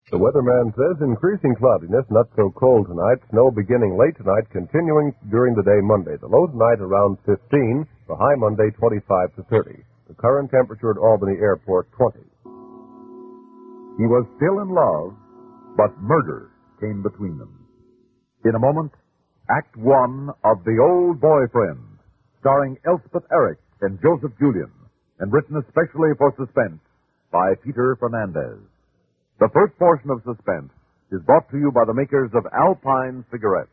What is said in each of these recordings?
The weatherman says increasing cloudiness, not so cold tonight. Snow beginning late tonight, continuing during the day Monday. The low tonight around 15, the high Monday 25 to 30. The current temperature at Albany Airport 20. He was still in love, but murder came between them. In a moment, Act One of The Old Boyfriend, starring Elspeth Eric and Joseph Julian, and written especially for Suspense by Peter Fernandez. The first portion of Suspense is brought to you by the makers of Alpine cigarettes.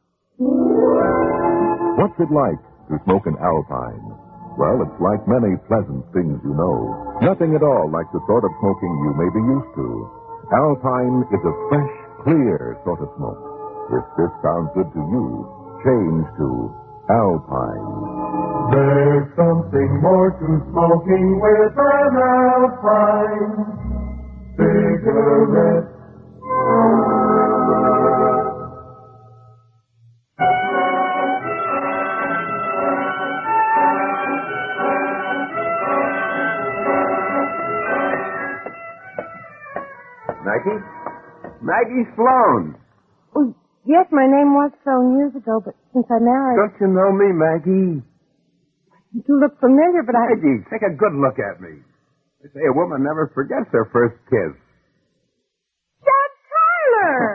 What's it like to smoke an Alpine? Well, it's like many pleasant things you know. Nothing at all like the sort of smoking you may be used to. Alpine is a fresh, clear sort of smoke. If this sounds good to you, change to Alpine. There's something more to smoking with an Alpine cigarette. Maggie Sloan. Oh, yes, my name was Sloan years ago, but since I married... Don't you know me, Maggie? You do look familiar, but Maggie, take a good look at me. They say a woman never forgets her first kiss. Judd Tyler!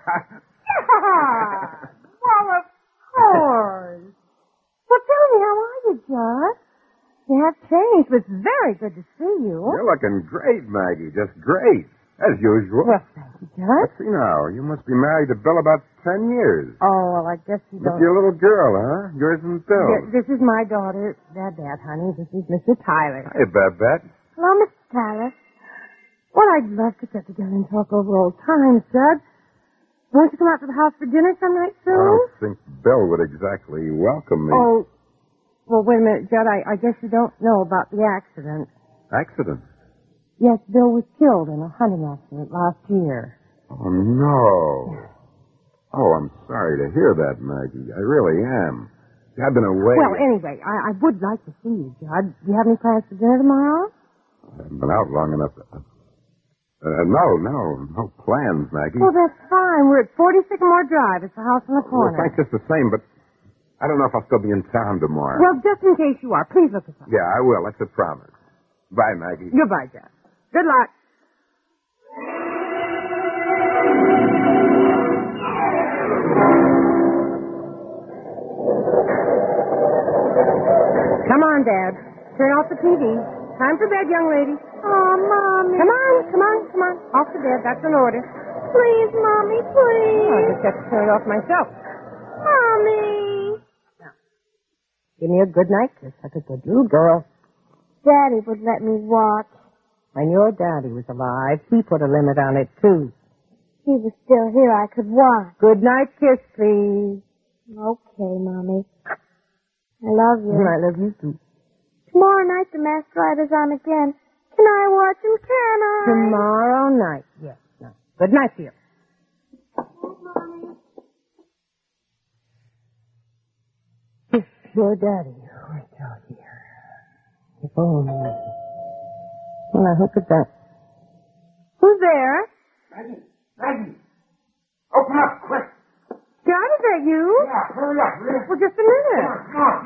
Yeah! Well, of course. Well, tell me, how are you, Judd? You have changed. It's very good to see you. You're looking great, Maggie. Just great. As usual. Well, thank you, Judd. Let's see now. You must be married to Bill about 10 years. Oh, well, I guess you don't... With your little girl, huh? Yours and Bill. This is my daughter, Babette, honey. This is Mr. Tyler. Hey, Babette. Hello, Mr. Tyler. Well, I'd love to get together and talk over old times, Judd. Won't you come out to the house for dinner some night soon? I don't think Bill would exactly welcome me. Oh, well, wait a minute, Judd. I guess you don't know about the accident. Accident? Yes, Bill was killed in a hunting accident last year. Oh, no. Oh, I'm sorry to hear that, Maggie. I really am. I've been away. Well, anyway, I would like to see you, Judd. Do you have any plans for dinner tomorrow? I haven't been out long enough to... No plans, Maggie. Well, that's fine. We're at 40 Sycamore Drive. It's the house on the Well, corner. thanks just the same, but I don't know if I'll still be in town tomorrow. Well, just in case you are, please look us up. Yeah, I will. That's a promise. Bye, Maggie. Goodbye, Judd. Good luck. Come on, Dad. Turn off the TV. Time for bed, young lady. Oh, Mommy. Come on. Off to bed. That's an order. Please, Mommy, please. Oh, I just have to turn it off myself. Mommy. Now, give me a good night kiss like a good little girl. Daddy would let me watch. When your daddy was alive, he put a limit on it, too. He was still here. I could watch. Good night kiss, please. Okay, Mommy. I love you. I love you, too. Tomorrow night, the masked rider's on again. Can I watch him, can I? Tomorrow night, yes. No. Good night, dear. Mommy. Kiss your daddy right out here. If only. Well, I hope it's that. Who's there? Maggie! Open up, quick! John, is that you? Yeah, hurry up, Well, just a minute. Come on.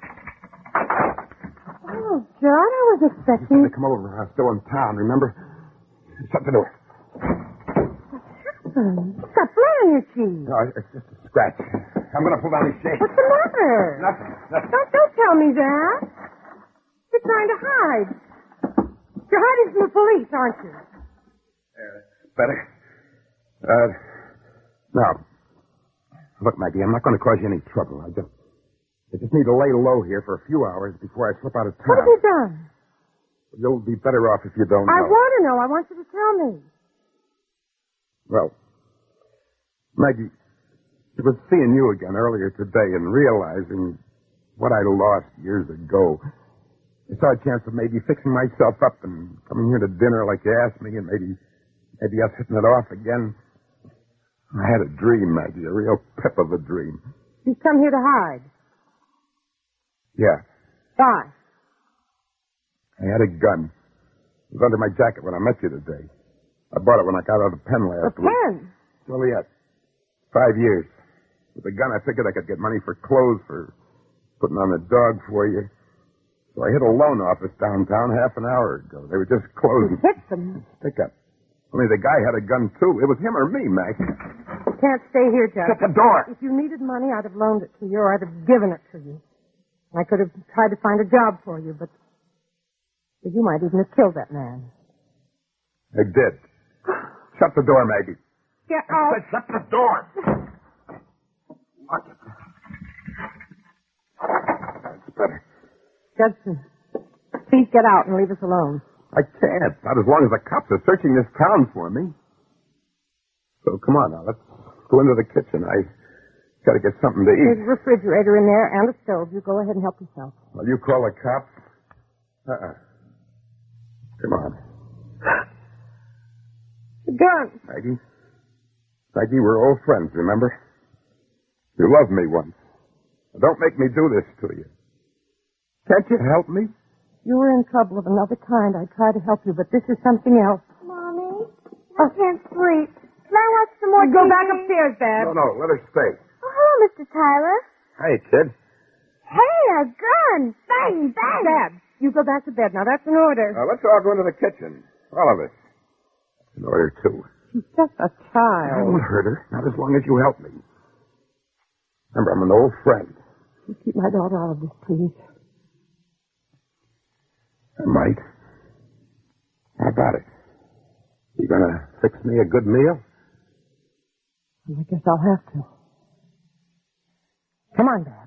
Oh, John, I was expecting... They come over. I'm still in town, remember? Shut the door. What's got blood on your cheek? No, it's just a scratch. I'm going to pull down these shades. What's the matter? Nothing. Don't tell me that. You're trying to hide. You're hiding from the police, aren't you? Better. Now, look, Maggie, I'm not going to cause you any trouble. I just need to lay low here for a few hours before I slip out of town. What have you done? You'll be better off if you don't know. I want to know. I want you to tell me. Well, Maggie, it was seeing you again earlier today and realizing what I lost years ago. I saw a chance of maybe fixing myself up and coming here to dinner like you asked me, and maybe us hitting it off again. I had a dream, Maggie, a real pip of a dream. You've come here to hide. Yeah. Why? I had a gun. It was under my jacket when I met you today. I bought it when I got out of Penn A last week. pen? Joliet. 5 years. With the gun, I figured I could get money for clothes, for putting on a dog for you. So I hit a loan office downtown half an hour ago. They were just You closing. hit them. Pick up. Only the guy had a gun, too. It was him or me, Mac. You can't stay here, Judge. Shut the door. If you needed money, I'd have loaned it to you, or I'd have given it to you. I could have tried to find a job for you, but you might even have killed that man. I did. Shut the door, Maggie. Get out. I said shut the door. Lock it. That's better. Judson, please get out and leave us alone. I can't. Not as long as the cops are searching this town for me. So come on now. Let's go into the kitchen. I got to get something to There's eat. a refrigerator in there and a stove. You go ahead and help yourself. Will you call the cops? Come on. The gun. Maggie. Maggie, we're old friends, remember? You loved me once. Now, don't make me do this to you. Can't you help me? You were in trouble of another kind. I tried to help you, but this is something else. Mommy, I can't sleep. Can I watch some more Go TV? back upstairs, Dad. No, let her stay. Oh, hello, Mr. Tyler. Hey, kid. Hey, a gun. Bang, bang. Dad, you go back to bed. Now, that's an order. Now, let's all go into the kitchen. All of us. In order, too. She's just a I child. won't hurt her. Not as long as you help me. Remember, I'm an old friend. You keep my daughter out of this, please. I might. How about it? You gonna fix me a good meal? I guess I'll have to. Come on, Dad.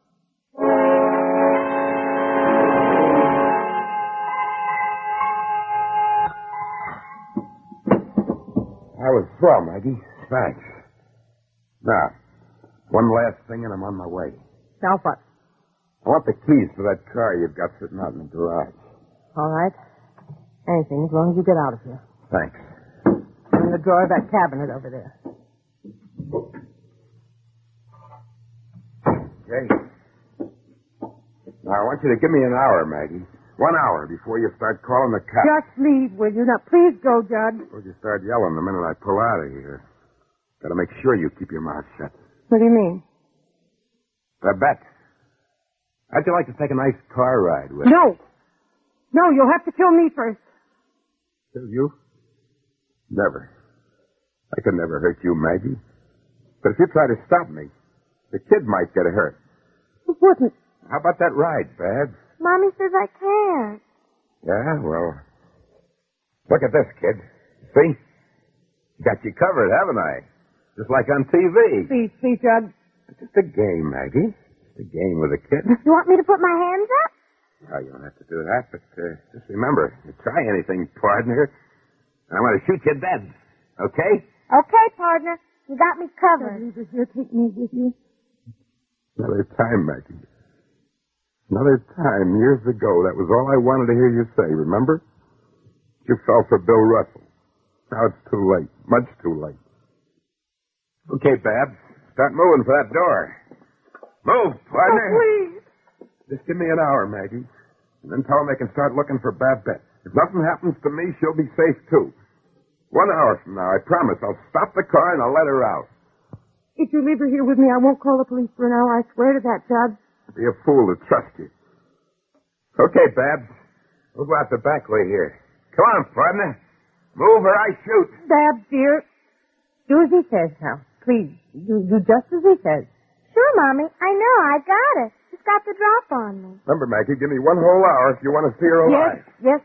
I was swell, Maggie. Thanks. Now, one last thing and I'm on my way. Now what? I want the keys to that car you've got sitting out in the garage. All right. Anything, as long as you get out of here. Thanks. In the drawer of that cabinet over there. Okay. Now, I want you to give me an hour, Maggie. 1 hour before you start calling the cops. Just leave, will you? Now, please go, Judge. Before you start yelling the minute I pull out of here. Gotta make sure you keep your mouth shut. What do you mean? Babette, how'd you like to take a nice car ride with me? No. No, you'll have to kill me first. Kill you? Never. I could never hurt you, Maggie. But if you try to stop me, the kid might get hurt. It wouldn't. How about that ride, Babs? Mommy says I can't. Yeah, well, look at this, kid. See? Got you covered, haven't I? Just like on TV. Please, Judge. It's just a game, Maggie. Just a game with a kid. You want me to put my hands up? Well, you don't have to do that, but just remember, you try anything, partner, and I'm going to shoot you dead. Okay? Okay, partner. You got me covered. Leave us here. Take me with you. Another time, Maggie. Another time, years ago, that was all I wanted to hear you say, remember? You fell for Bill Russell. Now it's too late. Much too late. Okay, Babs. Start moving for that door. Move, partner. Oh, please. Just give me an hour, Maggie. And then tell them they can start looking for Babette. If nothing happens to me, she'll be safe, too. 1 hour from now, I promise, I'll stop the car and I'll let her out. If you leave her here with me, I won't call the police for an hour. I swear to that, Judge. Be a fool to trust you. Okay, Babs. We'll go out the back way here. Come on, partner. Move or I shoot. Babs, dear. Do as he says now. Please. Do just as he says. Sure, Mommy. I know. I got it. She's got the drop on me. Remember, Maggie, give me 1 whole hour if you want to see her alive. Yes.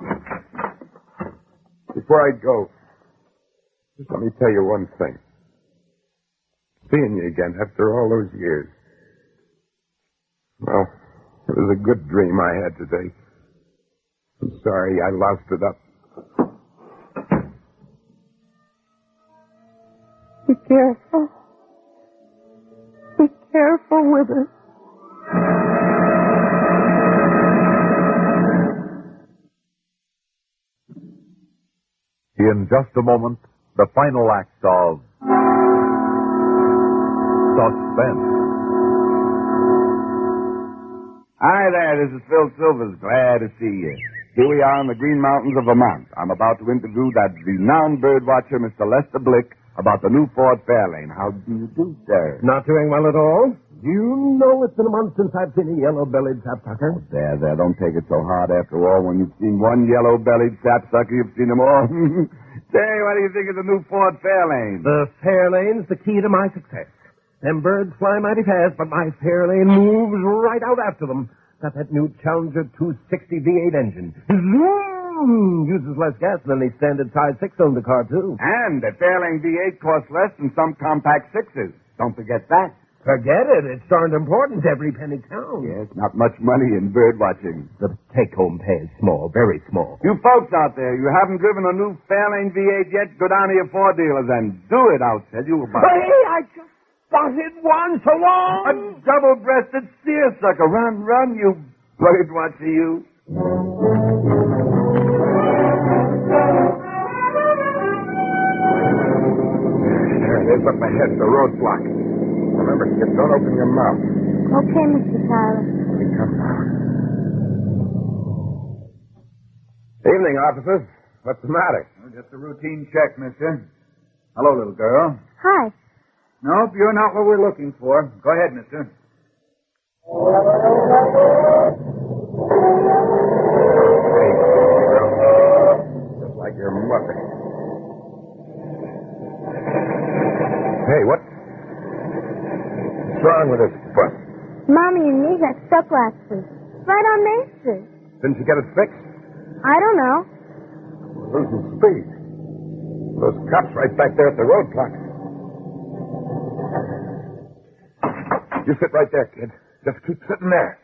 Before I go, just let me tell you one thing. Seeing you again after all those years. Well, it was a good dream I had today. I'm sorry I lost it up. Be careful. Be careful with her. In just a moment, the final act of Suspense. Hi there, this is Phil Silvers. Glad to see you. Here we are in the Green Mountains of Vermont. I'm about to interview that renowned bird watcher, Mr. Lester Blick, about the new Ford Fairlane. How do you do, sir? Not doing well at all. You know it's been a month since I've seen a yellow-bellied sapsucker. There, don't take it so hard after all. When you've seen one yellow-bellied sapsucker, you've seen them all. Say, what do you think of the new Ford Fairlane? The Fairlane's the key to my success. Them birds fly mighty fast, but my Fairlane moves right out after them. Got that new Challenger 260 V8 engine. Zoom! Uses less gas than the standard size 6-cylinder car, too. And the Fairlane V8 costs less than some compact 6s. Don't forget that. Forget it. It's darned important. Every penny counts. Yes, not much money in bird watching. The take-home pay is small, very small. You folks out there, you haven't driven a new Fairlane V8 yet? Go down to your Ford dealers and do it. I'll tell you about it. Hey, I just spotted one. So long. A double-breasted seersucker. Run, you bird watcher, you. There it is up ahead, the roadblock. Remember, kid, don't open your mouth. Okay, Mr. Tyler. We come now. Evening, officers. What's the matter? Just a routine check, mister. Hello, little girl. Hi. Nope, you're not what we're looking for. Go ahead, mister. Hey, girl. Just like your mother. Hey, what's wrong with this bus? Mommy and me got stuck last week. Right on Main Street. Didn't you get it fixed? I don't know. We're losing speed. Those cops right back there at the roadblock. You sit right there, kid. Just keep sitting there.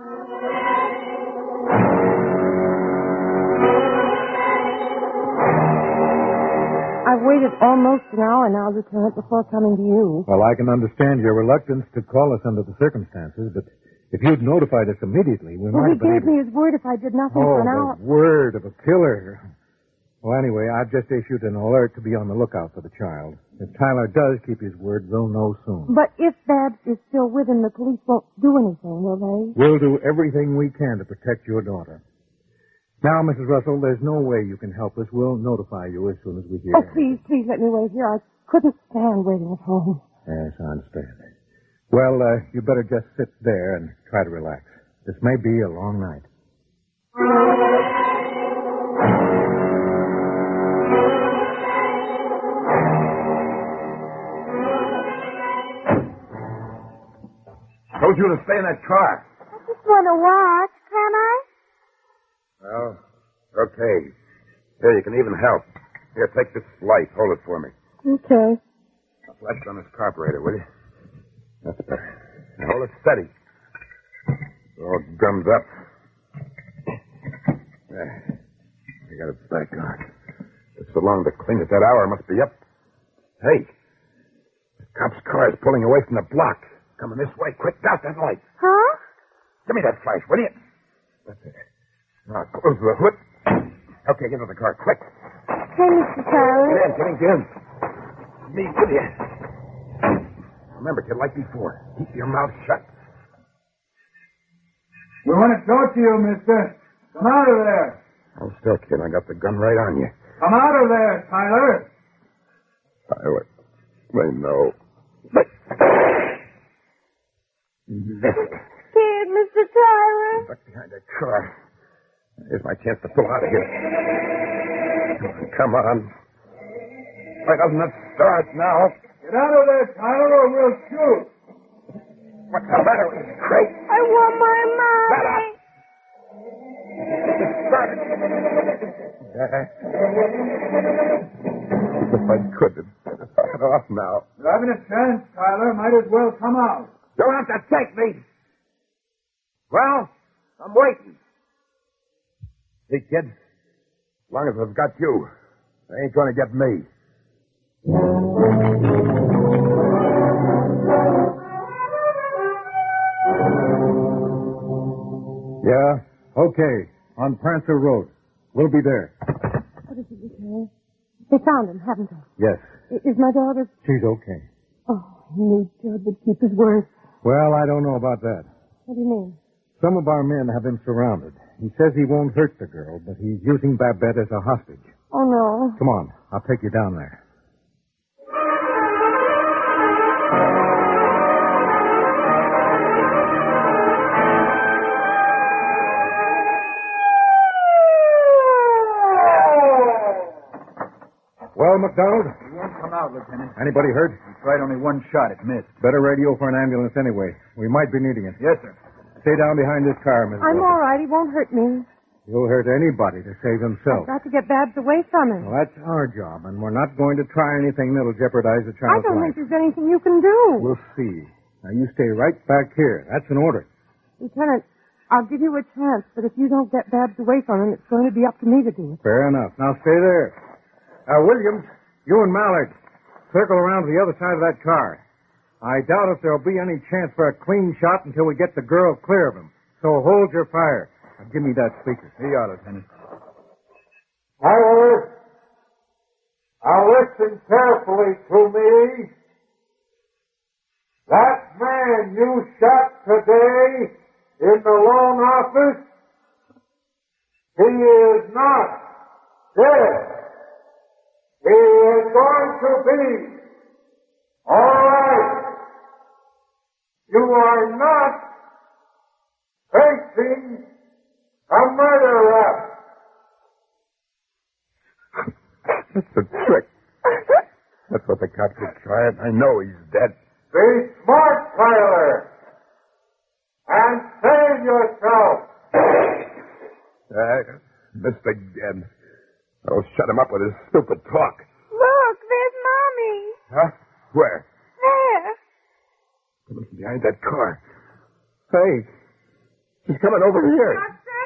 I've waited almost an hour now, Lieutenant, before coming to you. Well, I can understand your reluctance to call us under the circumstances, but if you'd notified us immediately, we might Well, he have been gave able... me his word if I did nothing for an hour. The word of a killer. Well, anyway, I've just issued an alert to be on the lookout for the child. If Tyler does keep his word, we'll know soon. But if Babs is still with him, the police won't do anything, will they? We'll do everything we can to protect your daughter. Now, Mrs. Russell, there's no way you can help us. We'll notify you as soon as we hear. Oh, please let me wait here. I couldn't stand waiting at home. Yes, I understand. Well, you better just sit there and try to relax. This may be a long night. Told you to stay in that car. I just want to watch. Can I? Well, okay. Here, you can even help. Here, take this light. Hold it for me. Okay. Now, flash it on this carburetor, will you? That's better. Now, hold it steady. All gummed up. There. I got it back on. Took so long to clean it. That hour must be up. Hey. The cop's car is pulling away from the block. Coming this way. Quick, out that light. Huh? Give me that flash, will you? That's it. Now, close the hood. Okay, get into the car, quick. Hey, Mr. Tyler. Get in. Me with you. Remember, kid, like before, keep your mouth shut. We want to talk to you, mister. Come out of there. Hold still, kid. I got the gun right on you. Come out of there, Tyler. Tyler. They know. Missed. Scared, Mr. Tyler. Duck behind that car. Here's my chance to pull out of here. Come on. Why doesn't it start now? Get out of there, Tyler, or we'll shoot. What's the matter with this crate? I want my mommy. It started. If I could, it'd start off now. You're having a chance, Tyler. Might as well come out. Don't have to take me. Well, I'm waiting. See, kid, as long as I've got you, they ain't going to get me. Yeah? Okay. On Prancer Road. We'll be there. What is it, Lieutenant? They found him, haven't they? Yes. Is my daughter... She's okay. Oh, I knew Judd would keep his word. Well, I don't know about that. What do you mean? Some of our men have him surrounded. He says he won't hurt the girl, but he's using Babette as a hostage. Oh, no. Come on, I'll take you down there. Well, McDonald? He won't come out, Lieutenant. Anybody hurt? He tried only one shot. It missed. Better radio for an ambulance anyway. We might be needing it. Yes, sir. Stay down behind this car, Miss I'm Wilson. all right. He won't hurt me. He'll hurt anybody to save himself. I've got to get Babs away from him. Well, that's our job, and we're not going to try anything that'll jeopardize the I child's don't life. think there's anything you can do. We'll see. Now, you stay right back here. That's an order. Lieutenant, I'll give you a chance, but if you don't get Babs away from him, it's going to be up to me to do it. Fair enough. Now, stay there. Williams, you and Mallard, circle around to the other side of that car. I doubt if there'll be any chance for a clean shot until we get the girl clear of him. So hold your fire. Now, give me that speaker. Here you are, Lieutenant. Tyler, now listen carefully to me. That man you shot today in the loan office, he is not dead. He is going to be. All right. You are not facing a murder rap. That's a trick. That's what the cops are trying. I know he's dead. Be smart, Tyler, and save yourself. Missed again. I'll shut him up with his stupid talk. Look, there's Mommy. Huh? Where? There. Coming from behind that car. Hey, she's coming over here. Watson?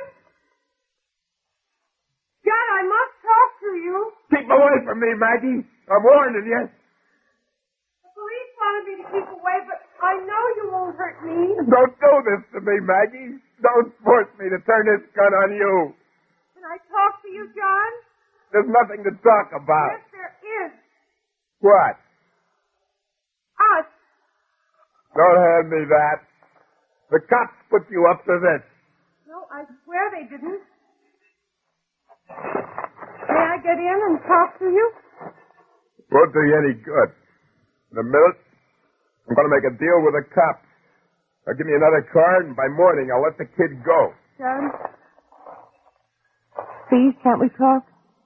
John, I must talk to you. Keep away from me, Maggie. I'm warning you. The police wanted me to keep away, but I know you won't hurt me. Don't do this to me, Maggie. Don't force me to turn this gun on you. Can I talk to you, John? There's nothing to talk about. Yes, there is. What? Us. Don't hand me that. The cops put you up to this. No, I swear they didn't. May I get in and talk to you? Won't do you any good. In a minute, I'm going to make a deal with the cops. They'll give me another card, and by morning I'll let the kid go. John? Please, can't we talk?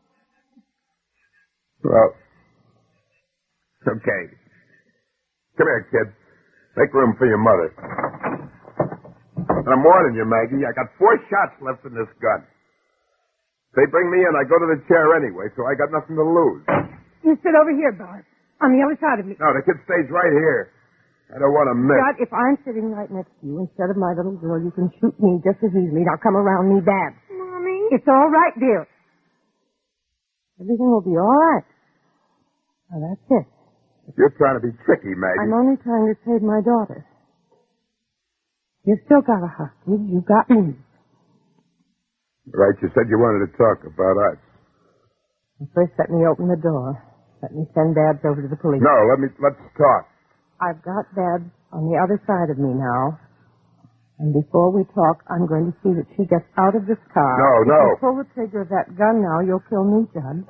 Well, okay. Come here, kid. Make room for your mother. And I'm warning you, Maggie, I got 4 shots left in this gun. They bring me in, I go to the chair anyway, so I got nothing to lose. You sit over here, Bart, on the other side of me. No, the kid stays right here. I don't want to miss. God, if I'm sitting right next to you instead of my little girl, you can shoot me just as easily. Now come around me, Babs. Mommy? It's all right, dear. Everything will be all right. Now, that's it. You're trying to be tricky, Maggie. I'm only trying to save my daughter. You've still got a hostage. You've got me. Right, you said you wanted to talk about us. First, let me open the door. Let me send Babs over to the police. No, let's talk. I've got Babs on the other side of me now. And before we talk, I'm going to see that she gets out of this car. No. If you pull the trigger of that gun now, you'll kill me, Judd.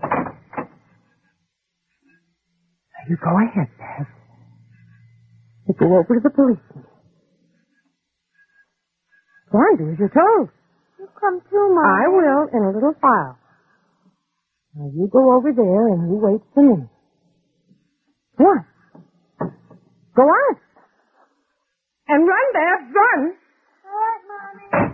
You go ahead, Babs. You go over to the policeman. Go on, do as you're told. You come too, Mom. I will in a little while. Now you go over there and you wait for me. Go on. Go on. And run, Babs, run. All right, Mommy.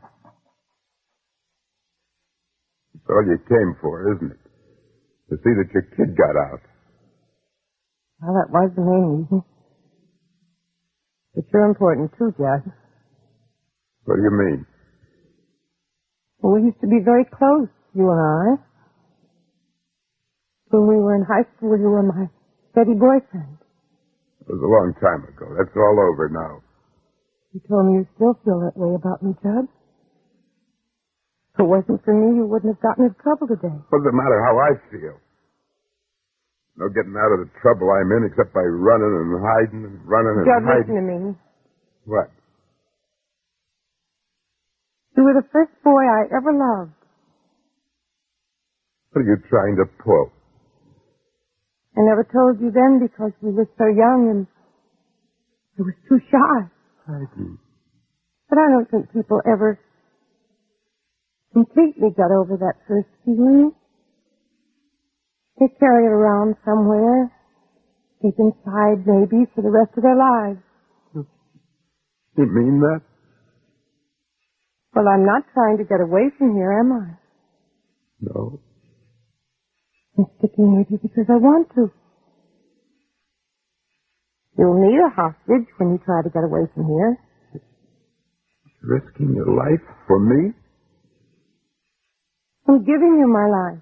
That's all you came for, isn't it? To see that your kid got out. Well, that was the main reason. But you're important too, Judd. What do you mean? Well, we used to be very close, you and I. When we were in high school, you were my steady boyfriend. It was a long time ago. That's all over now. You told me you still feel that way about me, Judd. If it wasn't for me, you wouldn't have gotten into trouble today. What does it matter how I feel? No getting out of the trouble I'm in except by running and hiding and running and Judd, hiding. listen to me. What? You were the first boy I ever loved. What are you trying to pull? I never told you then because we were so young and I was too shy. Maggie. But I don't think people ever completely got over that first feeling. They carry it around somewhere, deep inside maybe, for the rest of their lives. You mean that? Well, I'm not trying to get away from here, am I? No. I'm sticking with you because I want to. You'll need a hostage when you try to get away from here. Risking your life for me? I'm giving you my life.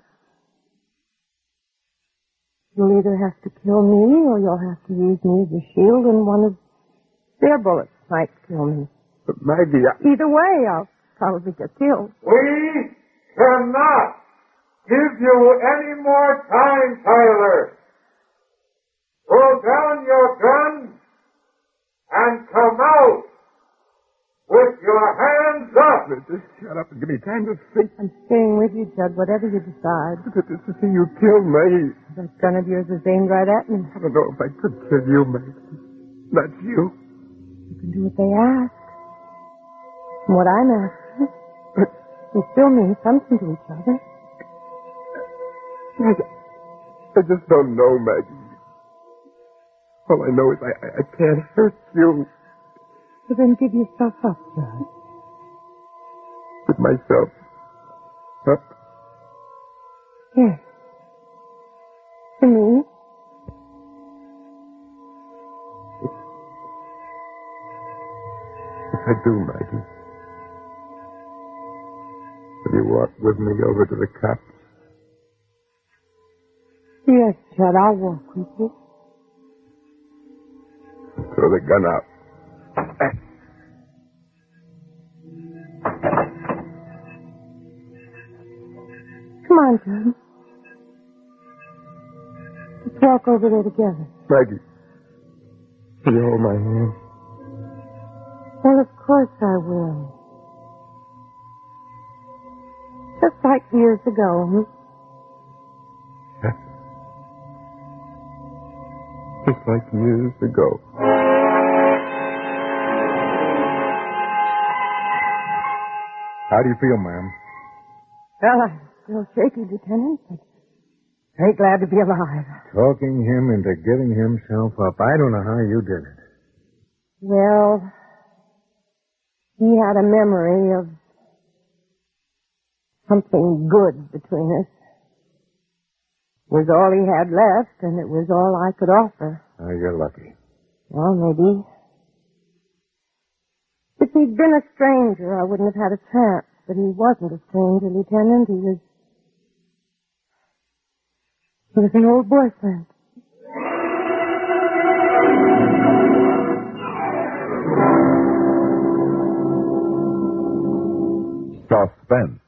You'll either have to kill me or you'll have to use me as a shield and one of their bullets might kill me. But Maggie, Either way, I'll probably get killed. We cannot give you any more time, Tyler. Throw down your gun and come out with your hands up. just shut up and give me time to think. I'm staying with you, Judd, whatever you decide. But to see you kill me. That gun of yours is aimed right at me. I don't know if I could kill you, Maggie. Not you. You can do what they ask. And what I'm asking, we still mean something to each other. I just don't know, Maggie. All I know is I can't hurt you. So then give yourself up, Judd. With myself up? Yes. To me. Yes, I do, Maggie. Will you walk with me over to the cops? Yes, Judd, I'll walk with you. Throw the gun out. Come on, Judd. Let's walk over there together. Maggie, will you hold my hand? Well, of course I will. Just like years ago, Just like years ago. How do you feel, ma'am? Well, I'm still shaky, Lieutenant, but very glad to be alive. Talking him into giving himself up. I don't know how you did it. Well, he had a memory of something good between us. It was all he had left, and it was all I could offer. Oh, you're lucky. Well, maybe. If he'd been a stranger, I wouldn't have had a chance. But he wasn't a stranger, Lieutenant. He was an old boyfriend. Suspense.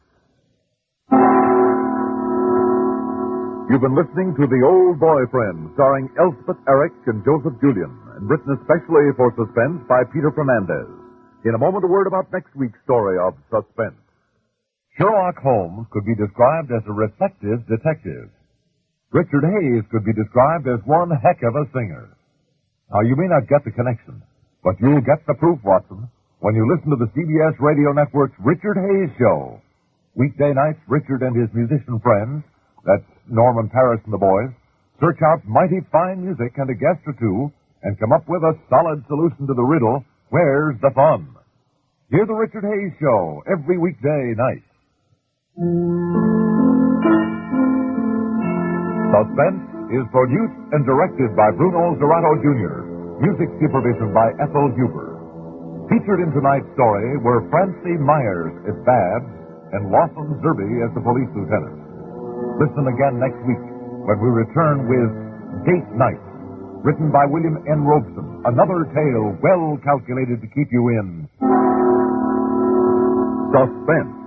You've been listening to The Old Boyfriend, starring Elspeth Eric and Joseph Julian, and written especially for Suspense by Peter Fernandez. In a moment, a word about next week's story of Suspense. Sherlock Holmes could be described as a reflective detective. Richard Hayes could be described as one heck of a singer. Now, you may not get the connection, but you'll get the proof, Watson, when you listen to the CBS Radio Network's Richard Hayes Show. Weekday nights, Richard and his musician friends, that's Norman Paris and the boys, search out mighty fine music and a guest or two and come up with a solid solution to the riddle, where's the fun? Hear the Richard Hayes Show every weekday night. Suspense is produced and directed by Bruno Zerato Jr., music supervision by Ethel Huber. Featured in tonight's story were Francie Myers as Babs and Lawson Zerby as the police lieutenant. Listen again next week when we return with Date Night, written by William N. Robeson, another tale well calculated to keep you in suspense.